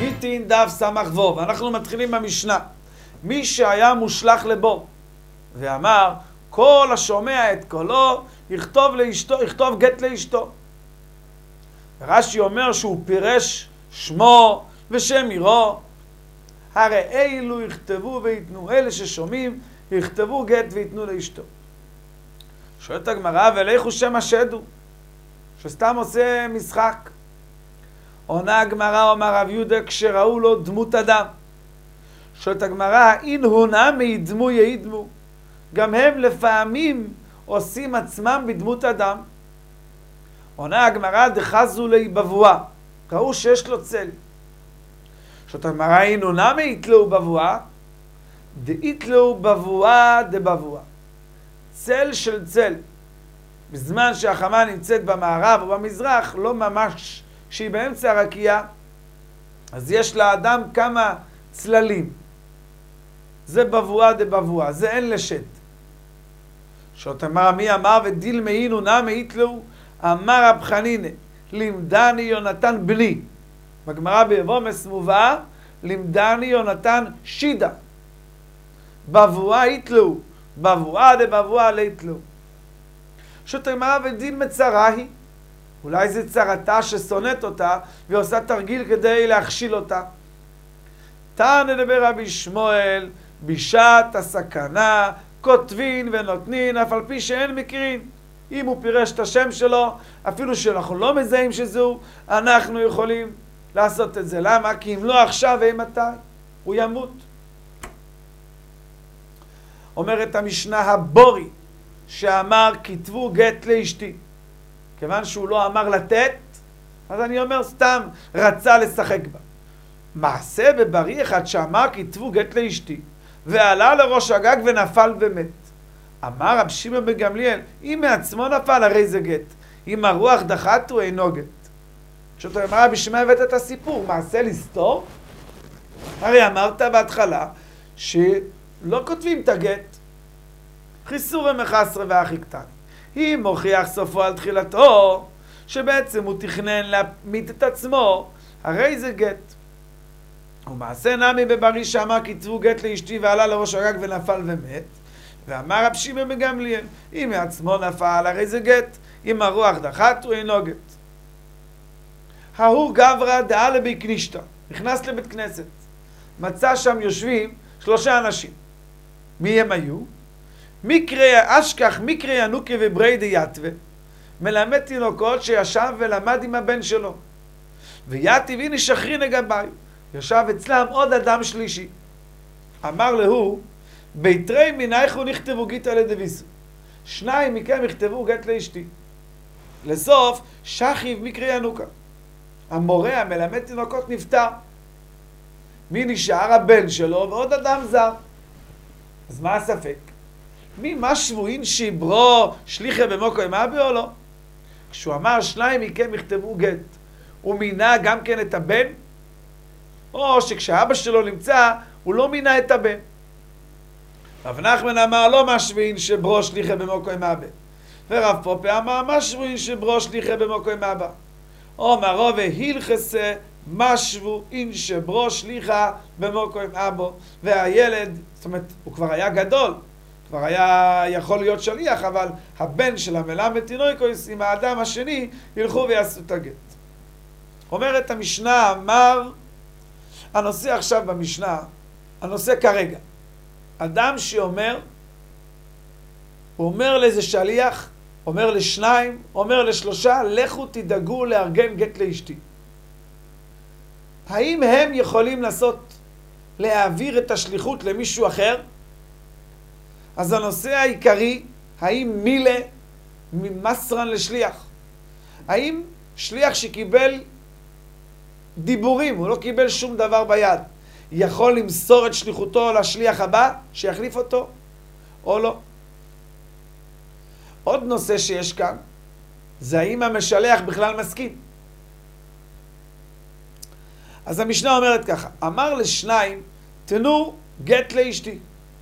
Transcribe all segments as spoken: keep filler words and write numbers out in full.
גיטין דף סמך וו, ואנחנו מתחילים במשנה. מי שהיה מושלח לבור, ואמר, כל השומע את קולו, יכתוב לאשתו, יכתוב גט לאשתו. רש"י אומר שהוא פירש שמו ושם עירו. הרי אילו יכתבו ויתנו, אלה ששומעים, יכתבו גט ויתנו לאשתו. שואלת הגמרא, ולכו שם השדו, שסתם עושה משחק. עונה הגמרא, אומר רב יהודה, כשראו לו דמות אדם. שואלת הגמרא, אין הונה מידמו ידמו. גם הם לפעמים עושים עצמם בדמות אדם. עונה הגמרא, דחזו לי בבואה. ראו שיש לו צל. שואלת הגמרא, אין הונה מיתלו בבואה. דאיתלו בבואה דבבואה. צל של צל. בזמן שהחמה נמצאת במערב או במזרח, לא ממש כשהיא באמצע הרקיע, אז יש לאדם כמה צללים. זה בבואה דבבואה, זה אין לשד. שאות אמר, מי אמר ודיל מאינו נא מאיתלו, אמר רב חנינא, לימדני יונתן בני. בגמרא ביבומס מובא, לימדני יונתן שידה. בבואה איתלו, בבואה דבבואה ליתלו. שאות אמר ודין מצרה היא. אולי זה צרתה ששונאת אותה, ועושה תרגיל כדי להכשיל אותה. תנא דבר רבי שמואל, בשעת הסכנה, כותבין ונותנין, אף על פי שאין מכירים. אם הוא פירש את השם שלו, אפילו שאנחנו לא מזהים שזהו, אנחנו יכולים לעשות את זה. למה? כי אם לא עכשיו, ואימתי? הוא ימות. אומרת המשנה הבורי, שאמר, כתבו גט לאשתי. כיוון שהוא לא אמר לתת, אז אני אומר סתם, רצה לשחק בה. מעשה בבריא אחד שאמר, כתבו גט לאשתי, ועלה לראש הגג ונפל ומת. אמר רב שמעון בן גמליאל, אם מעצמו נפל, הרי זה גט. אם הרוח דחתו, אינו גט. כשאתה אמר, בשביל מה הבאת את הסיפור? מעשה לסתור? הרי אמרת בהתחלה, שלא כותבים את הגט. חיסור ומחסר ואחי קטן. אם מוכיח סופו על תחילתו, שבעצם הוא תכנן להמית את עצמו, הרי זה גט. ומעשה נמי בבריא שאמר כתבו גט לאשתי ועלה לראש הגג ונפל ומת, ואמר רב שמעון בן גמליאל, אם מעצמו נפל, הרי זה גט, אם הרוח דחת הוא אינו גט. ההוא גברא דעה לבית כנישתא, נכנס לבית כנסת, מצא שם יושבים שלושה אנשים. מי הם היו? מקרא אשכח מקרא ינוקה ובריידי יתווה, מלמד תינוקות שישב ולמד עם הבן שלו. ויתיב הנה שחרין לגביו, ישב אצלם עוד אדם שלישי. אמר להו, ביתרי מנייכו נכתבו גיטא לדביסו. שניים מכם יכתבו גט לאשתי. לסוף, שכיב מקרא ינוקה. המורה המלמד תינוקות נפטר. מי נשאר? הבן שלו ועוד אדם זר. אז מה הספק? מי מה שבוין שיברו שליחה במוקו עם אבי או לא? כשהוא אמר שניים מכם יכתבו גט, הוא מינה גם כן את הבן? או שכשאבא שלו נמצא, הוא לא מינה את הבן. רב נחמן אמר לא מה שבוין שברו שליחה במוקו עם אבי. ורב פופה אמר מה שבוין שברו שליחה במוקו עם אבא. אומר והילכסה מה שבוין שברו שליחה במוקו עם אבו. והילד, זאת אומרת, הוא כבר היה גדול. כבר היה יכול להיות שליח, אבל הבן של המלמד תינוקות עם האדם השני ילכו ויעשו את הגט. אומרת המשנה, אמר, הנושא עכשיו במשנה, הנושא כרגע, אדם שאומר, הוא אומר לאיזה שליח, אומר לשניים, אומר לשלושה, לכו תדאגו לארגן גט לאשתי. האם הם יכולים לעשות, להעביר את השליחות למישהו אחר? אז הנושא העיקרי, האם מילה ממסרן לשליח? האם שליח שקיבל דיבורים, הוא לא קיבל שום דבר ביד, יכול למסור את שליחותו לשליח הבא, שיחליף אותו, או לא? עוד נושא שיש כאן, זה האם המשלח בכלל מסכים. אז המשנה אומרת ככה, אמר לשניים, תנו גט לאשתי.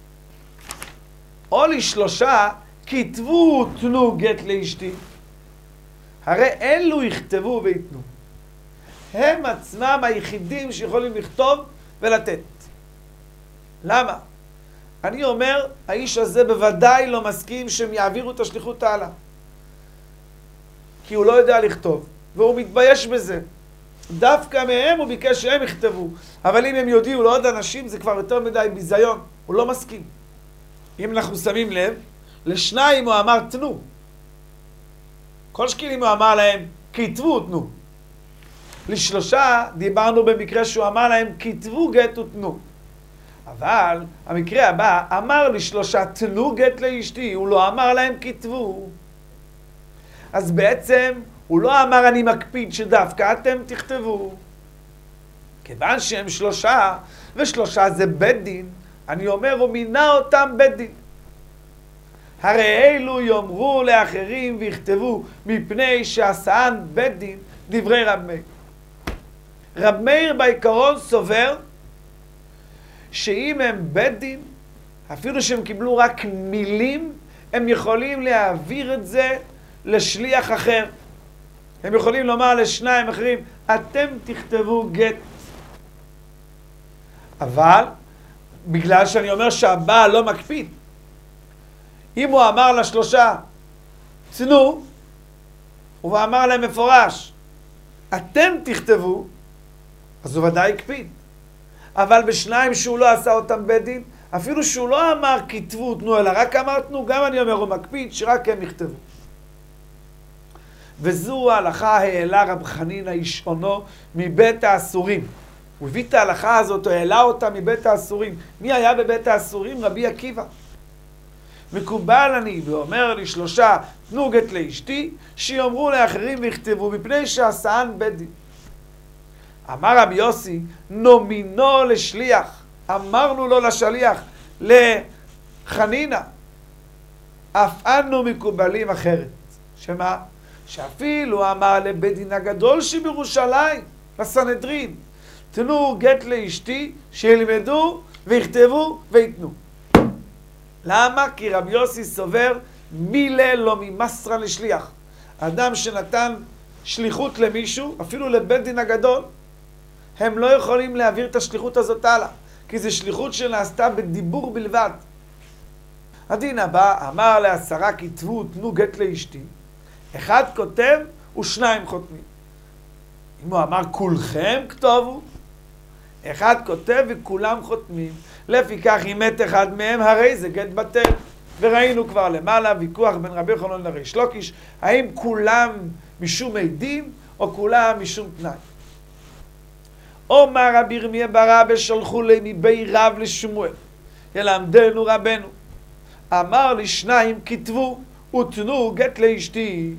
או לשלושה, כתבו תנו גט לאשתי. הרי אלו יכתבו ויתנו. הם עצמם היחידים שיכולים לכתוב ולתת. למה? אני אומר, האיש הזה בוודאי לא מסכים שהם יעבירו את השליחות הלאה. כי הוא לא יודע לכתוב, והוא מתבייש בזה. דווקא מהם הוא ביקש שהם יכתבו. אבל אם הם יודיעו לעוד אנשים, זה כבר יותר מדי ביזיון. הוא לא מסכים. אם אנחנו שמים לב, לשניים הוא אמר תנו. כל שקילים הוא אמר להם, כתבו תנו. לשלושה דיברנו במקרה שהוא אמר להם, כתבו גט ותנו. אבל המקרה הבא אמר לשלושה, תנו גט לאשתי. הוא לא אמר להם, כתבו. אז בעצם הוא לא אמר אני מקפיד שדווקא אתם תכתבו. כיוון שהם שלושה, ושלושה זה בית דין, אני אומר הוא מינה אותם בית דין. הרי אלו יאמרו לאחרים ויכתבו, מפני שעשאן בית דין דברי רב מאיר. רב מאיר בעיקרון סובר שאם הם בית דין, אפילו שהם קיבלו רק מילים, הם יכולים להעביר את זה לשליח אחר. הם יכולים לומר לשניים אחרים, אתם תכתבו גט. אבל, בגלל שאני אומר שהבעל לא מקפיד, אם הוא אמר לשלושה, תנו, הוא אמר להם מפורש, אתם תכתבו, אז הוא ודאי הקפיד. אבל בשניים שהוא לא עשה אותם בית דין, אפילו שהוא לא אמר כתבו, תנו, אלא רק אמר תנו, גם אני אומר הוא מקפיד שרק הם יכתבו. וזו ההלכה העלה רב חנינא איש אונו מבית האסורים. הוא הביא את ההלכה הזאת, הוא העלה אותה מבית האסורים. מי היה בבית האסורים? רבי עקיבא. מקובל אני, ואומר לי שלושה, תנו גט לאשתי, שיאמרו לאחרים ויכתבו, מפני שעשאן בית דין. אמר רבי יוסי, נומינו לשליח, אמרנו לו לשליח, לחנינא, אף אנו מקובלים אחרת. שמה? שאפילו אמר לבית דין הגדול שבירושלים, לסנהדרין, תנו גט לאשתי, שילמדו ויכתבו ויתנו. למה? כי רבי יוסי סובר מילה לא ממסרה לשליח. אדם שנתן שליחות למישהו, אפילו לבית דין הגדול, הם לא יכולים להעביר את השליחות הזאת הלאה, כי זו שליחות שנעשתה בדיבור בלבד. הדין הבא אמר לעשרה כתבו תנו גט לאשתי, אחד כותב ושניים חותמים. אם הוא אמר כולכם כתובו, אחד כותב וכולם חותמים. לפיכך אם מת אחד מהם הרי זה גט בטל. וראינו כבר למעלה ויכוח בין רבי יוחנן לריש לקיש, האם כולם משום עדים או כולם משום תנאי. אומר רבי ירמיה בר אבא שלחו לי מבי רב לשמואל, ילמדנו רבנו. אמר לי שניים כתבו ותנו גט לאשתי.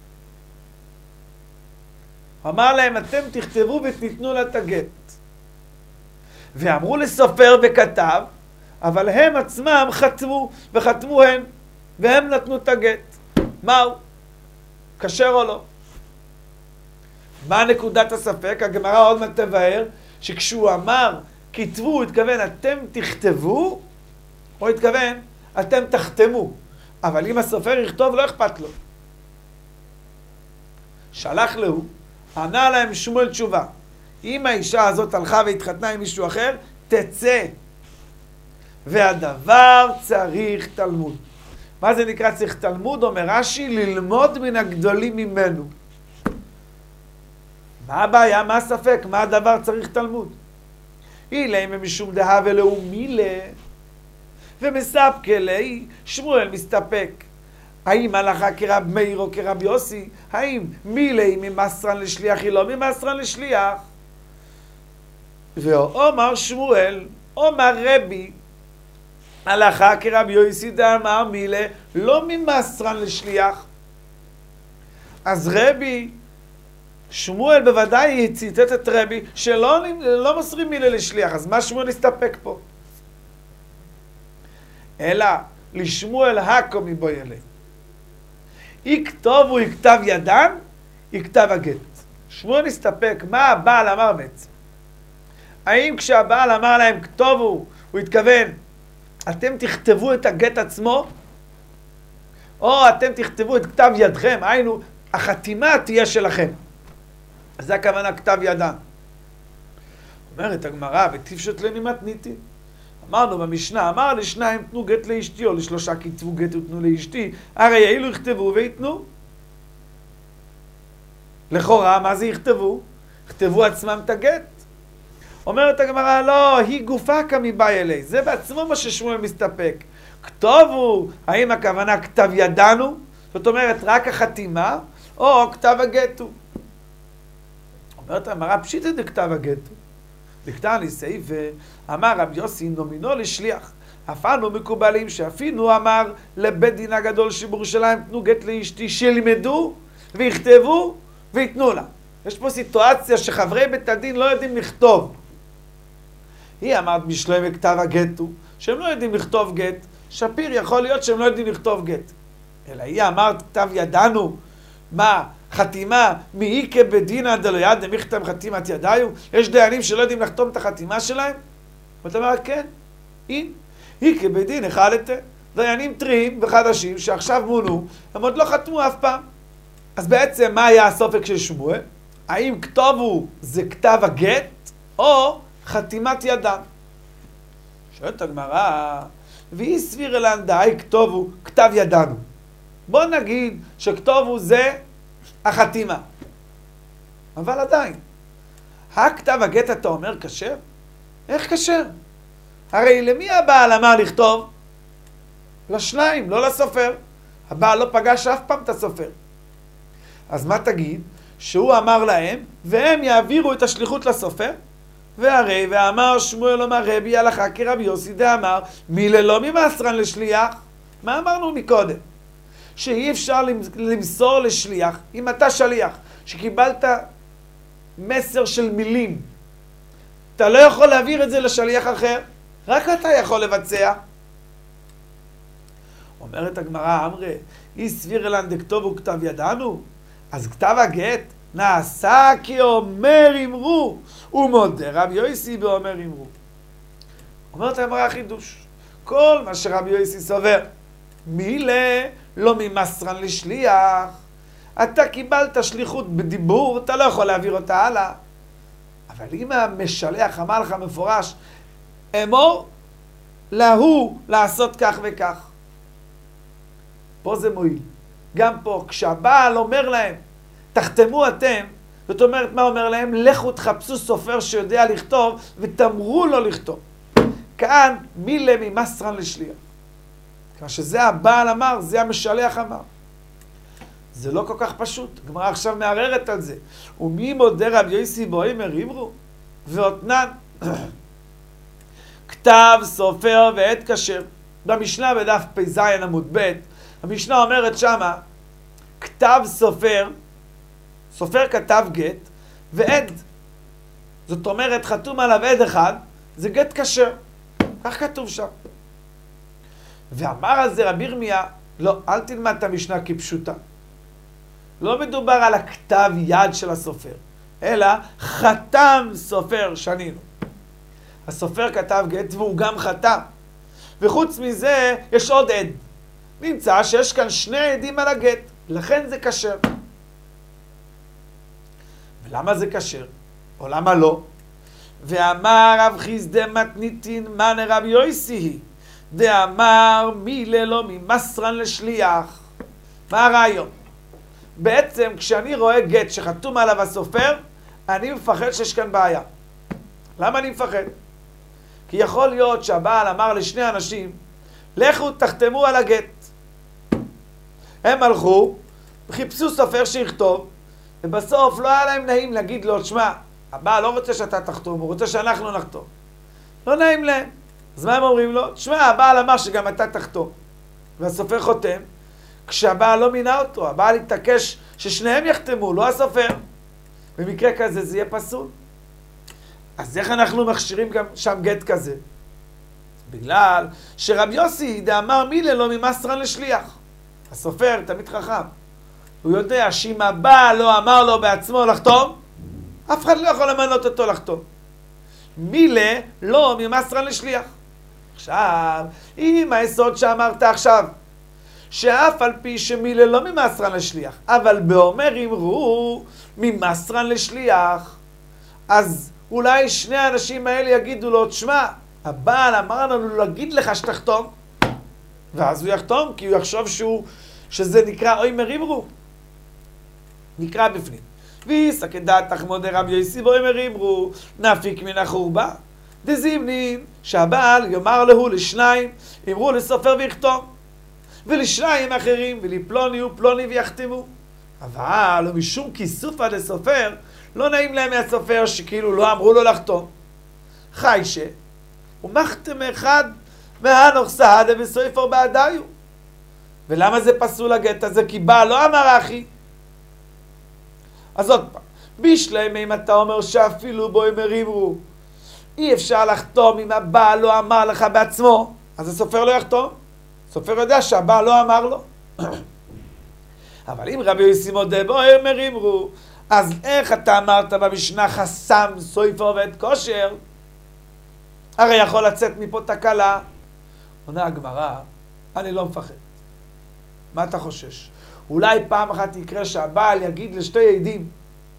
אמר להם אתם תכתבו ותתנו לה את הגט. ואמרו לסופר וכתב, אבל הם עצמם חתמו וחתמו הן, והם נתנו את הגט. מהו? כשר או לא? מה נקודת הספק? הגמרא עוד מעט תבהר שכשהוא אמר כתבו, הוא התכוון אתם תכתבו, או התכוון אתם תחתמו. אבל אם הסופר יכתוב לא אכפת לו. שלח לו, ענה להם שמואל תשובה. אם האישה הזאת הלכה והתחתנה עם מישהו אחר, תצא. והדבר צריך תלמוד. מה זה נקרא צריך תלמוד? אומר רש"י, ללמוד מן הגדולים ממנו. מה הבעיה? מה הספק? מה הדבר צריך תלמוד? אילה אם משום דהה ולאו מילה, ומספק אלי, שמואל מסתפק. האם הלכה כרב מאיר או כרב יוסי? האם מילה היא ממסרן לשליח היא לא ממסרן לשליח? ואומר שמואל, אומר רבי, הלכה כרב יוסי דאמר מילה לא ממסרן לשליח. אז רבי, שמואל בוודאי ציטט את רבי שלא לא מוסרים מילה לשליח. אז מה שמואל הסתפק פה? אלא לשמואל הקו מבוילה. יכתוב הוא יכתב ידן, יכתב הגט. שמואל הסתפק, מה הבעל אמר בעצם? האם כשהבעל אמר להם כתובו, הוא התכוון, אתם תכתבו את הגט עצמו, או אתם תכתבו את כתב ידכם, היינו, החתימה תהיה שלכם. זה הכוונה כתב ידן. אומרת הגמרא, וטיפשות לני מתניתין. אמרנו במשנה, אמר לשניים תנו גט לאשתי, או לשלושה כתבו גט ותנו לאשתי, הרי אילו יכתבו ויתנו. לכאורה, מה זה יכתבו? יכתבו עצמם את הגט. אומרת הגמרא, לא, היא גופה כמיבאי אלי. זה בעצמו מה ששמואל מסתפק. כתובו, האם הכוונה כתב ידנו? זאת אומרת, רק החתימה, או כתב הגטו. אומרת הגמרא, פשיטא דכתב הגטו. דכתב לי סעיף, אמר רבי יוסי נומינו לשליח. אף אנו מקובלים שאפינו אמר לבית דין הגדול שבירושלים תנו גט לאשתי, שילמדו ויכתבו ויתנו לה. יש פה סיטואציה שחברי בית הדין לא יודעים לכתוב. היא אמרת בשלם כתב הגטו, שהם לא יודעים לכתוב גט. שפיר יכול להיות שהם לא יודעים לכתוב גט. אלא היא אמרת כתב ידנו, מה? חתימה מאיקה בדינא דלא יד דמכתב חתימת ידיו? יש דיינים שלא יודעים לחתום את החתימה שלהם? ואתה אומר, כן, אין. איקה בדין החלטה. דיינים טריים וחדשים שעכשיו מונו, הם עוד לא חתמו אף פעם. אז בעצם מה היה הסופק של שמואל? האם כתובו זה כתב הגט או חתימת ידם? שואלת הגמרא, והיא סביר אלן דאי כתובו כתב ידנו. בוא נגיד שכתובו זה החתימה. אבל עדיין, הכתב הגט אתה אומר כשר? איך כשר? הרי למי הבעל אמר לכתוב? לשניים, לא לסופר. הבעל לא פגש אף פעם את הסופר. אז מה תגיד? שהוא אמר להם, והם יעבירו את השליחות לסופר? והרי ואמר שמואל אמר רבי הלכה כרבי יוסי דאמר מי ללא ממסרן לשליח. מה אמרנו מקודם? שאי אפשר למסור לשליח. אם אתה שליח שקיבלת מסר של מילים, אתה לא יכול להעביר את זה לשליח אחר, רק אתה יכול לבצע. אומרת הגמרא, אמרי, אי סביר אלן דכתובו כתב ידנו? אז כתב הגט נעשה כי אומר אמרו, ומודה רבי יוסי באומר אמרו. אומרת הגמרא חידוש, כל מה שרבי יוסי סובר, מילה לא ממסרן לשליח. אתה קיבלת שליחות בדיבור, אתה לא יכול להעביר אותה הלאה. אבל אם המשלח אמר לך מפורש, אמור להוא לעשות כך וכך. פה זה מועיל. גם פה, כשהבעל אומר להם, תחתמו אתם, זאת אומרת, מה אומר להם? לכו תחפשו סופר שיודע לכתוב, ותמרו לו לכתוב. כאן, מילה ממסרן לשליח. כשזה הבעל אמר, זה המשלח אמר. זה לא כל כך פשוט. הגמרא עכשיו מערערת על זה. ומי מודה רבי יוסי באומר אמרו? ואותנן. כתב סופר ועד כשר. במשנה בדף פ"ז עמוד ב', המשנה אומרת שמה, כתב סופר, סופר כתב גט, ועד. זאת אומרת, חתום עליו עד אחד, זה גט כשר. כך כתוב שם. ואמר על זה רבי ירמיה, לא, אל תלמד את המשנה כפשוטה. לא מדובר על הכתב יד של הסופר, אלא חתם סופר שנינו. הסופר כתב גט והוא גם חתם. וחוץ מזה יש עוד עד. נמצא שיש כאן שני עדים על הגט, לכן זה כשר. ולמה זה כשר? או למה לא? ואמר רב חיסדא מתניתין מנה רבי יוסי, דאמר מילה לא ממסרן לשליח. מה הרעיון? בעצם כשאני רואה גט שחתום עליו הסופר, אני מפחד שיש כאן בעיה. למה אני מפחד? כי יכול להיות שהבעל אמר לשני אנשים, לכו תחתמו על הגט. הם הלכו, חיפשו סופר שיכתוב, ובסוף לא היה להם נעים להגיד לו, תשמע, הבעל לא רוצה שאתה תחתום, הוא רוצה שאנחנו נחתום. לא נעים להם. אז מה הם אומרים לו? תשמע, הבעל אמר שגם אתה תחתום. והסופר חותם, כשהבעל לא מינה אותו, הבעל התעקש ששניהם יחתמו, לא הסופר. במקרה כזה זה יהיה פסול. אז איך אנחנו מכשירים גם שם גט כזה? בגלל שרבי יוסי דאמר מילה לא ממסרן לשליח. הסופר תמיד חכם. הוא יודע שאם הבעל לא אמר לו בעצמו לחתום, אף אחד לא יכול למנות אותו לחתום. מילה לא ממסרן לשליח. עכשיו, אם היסוד שאמרת עכשיו, שאף על פי שמילה לא ממסרן לשליח, אבל באומר אמרו ממסרן לשליח, אז אולי שני האנשים האלה יגידו לו, תשמע, הבעל אמר לנו להגיד לך שתחתום, ואז הוא יחתום, כי הוא יחשוב שהוא, שזה נקרא אומר אמרו. נקרא בפנים. ויסק את דעתך מודה רבי יוסי ואומר אמרו, נפיק מן החורבה. דזימנין, שהבעל יאמר לו לשניים, אמרו לסופר ויחתום. ולשניים אחרים, ולפלוני ופלוני ויחתמו. אבל לא משום כיסוף עד הסופר, לא נעים להם מהסופר שכאילו לא אמרו לו לחתום. חיישה, ומחתם אחד מהנוך סהדה בסופר בעדיו. ולמה זה פסול הגט הזה? כי בעל לא אמר אחי. אז עוד פעם, בשלם אם אתה אומר שאפילו בו אמר אמרו, אי אפשר לחתום אם הבעל לא אמר לך בעצמו, אז הסופר לא יחתום. הסופר יודע שהבעל לא אמר לו. אבל אם רבי יוסי מודה בו אמר אמרו, אז איך אתה אמרת במשנה חסם סופר ואת כושר? הרי יכול לצאת מפה תקלה. עונה הגמרא, אני לא מפחד. מה אתה חושש? אולי פעם אחת יקרה שהבעל יגיד לשתי עדים,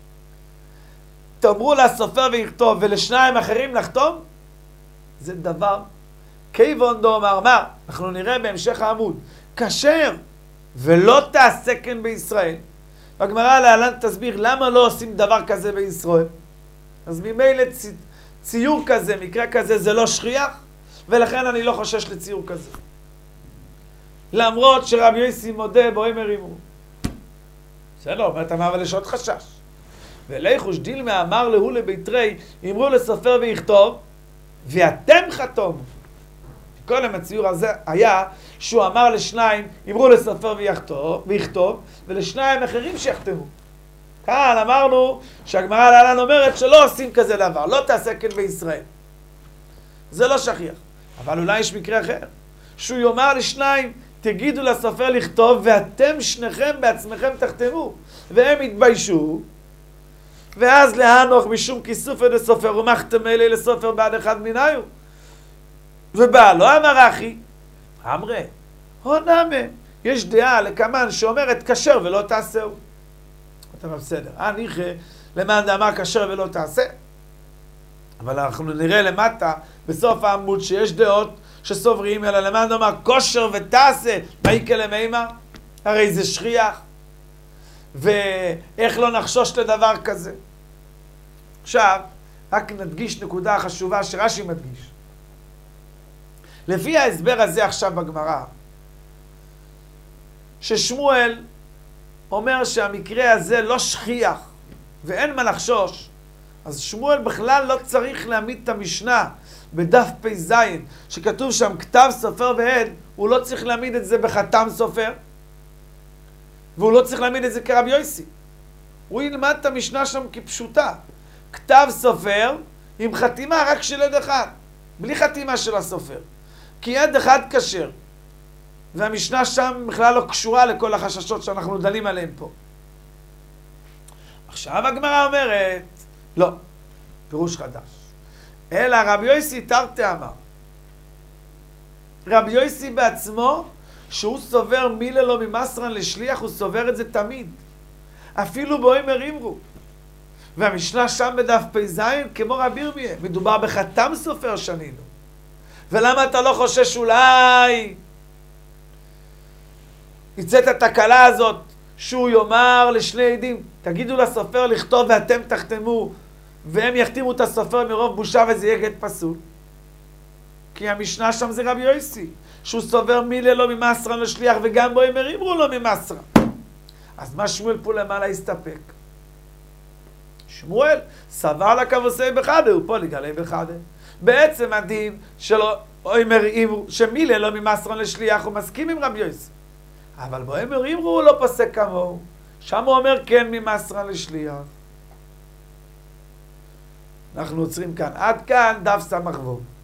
תאמרו לסופר ויכתוב ולשניים אחרים לחתום? זה דבר כיוון דאמר מה, אנחנו נראה בהמשך העמוד, כשר ולא תעשה כן בישראל. והגמרא להלן תסביר למה לא עושים דבר כזה בישראל. אז ממילא צ... ציור כזה, מקרה כזה, זה לא שכיח, ולכן אני לא חושש לציור כזה. למרות שרבי יוסי מודה בו אמר אמרו. בסדר, אומרת אמר אבל יש עוד חשש. וליחוש דילמה אמר להוא לביתרי, אמרו לסופר ויכתוב, ואתם חתום. קודם הציור הזה היה שהוא אמר לשניים, אמרו לסופר ויכתוב, ויכתוב, ולשניים אחרים שיחתמו. כאן אמרנו שהגמרא להלן אומרת שלא עושים כזה דבר, לא תעשה כן בישראל. זה לא שכיח. אבל אולי יש מקרה אחר, שהוא יאמר לשניים, תגידו לסופר לכתוב, ואתם שניכם בעצמכם תחתמו. והם יתביישו, ואז להנוך משום כיסוף עד הסופר, ומחתם אלה לסופר בעד אחד מניו. ובא, לא אמר אחי, אמרה, הונמה, יש דעה לכמן שאומרת כשר ולא תעשהו. אתה בסדר, אני למען דאמר כשר ולא תעשה. אבל אנחנו נראה למטה, בסוף העמוד, שיש דעות שסוברים, אלא למען דאמר כושר ותעשה, מה יקרה למימה? הרי זה שכיח. ואיך לא נחשוש לדבר כזה? עכשיו, רק נדגיש נקודה חשובה שרש"י מדגיש. לפי ההסבר הזה עכשיו בגמרא, ששמואל אומר שהמקרה הזה לא שכיח ואין מה לחשוש, אז שמואל בכלל לא צריך להעמיד את המשנה בדף פ"ז, שכתוב שם כתב סופר ועד, הוא לא צריך להעמיד את זה בחתם סופר, והוא לא צריך להעמיד את זה כרבי יוסי. הוא ילמד את המשנה שם כפשוטה. כתב סופר עם חתימה רק של עד אחד, בלי חתימה של הסופר. כי עד אחד כשר. והמשנה שם בכלל לא קשורה לכל החששות שאנחנו דנים עליהם פה. עכשיו הגמרא אומרת, לא, פירוש חדש. אלא רבי יוסי תרתי אמר. רבי יוסי בעצמו, שהוא סובר מילה לא ממסרן לשליח, הוא סובר את זה תמיד. אפילו בו אמר אמרו. והמשנה שם בדף פ"ז, כמו רבי ירמיה, מדובר בחתם סופר שנינו. ולמה אתה לא חושש אולי יצא את התקלה הזאת שהוא יאמר לשני עדים, תגידו לסופר לכתוב ואתם תחתמו, והם יחתימו את הסופר מרוב בושה וזה יהיה גט פסול? כי המשנה שם זה רבי יוסי, שהוא סובר מילה לא ממסרן לשליח, וגם בו אמר אמרו לא ממסרן. אז מה שמואל פה למעלה הסתפק? שמואל סבר לכבוסי בחדה, הוא פה לגלי בחדה. בעצם הדין שלא אומר אמרו, שמילה לא ממסרן לשליח, הוא מסכים עם רבי יוסי. אבל בו אמר אמרו הוא לא פוסק כמוהו. שם הוא אומר כן ממסרן לשליח. אנחנו עוצרים כאן. עד כאן דף סמ"ך וו.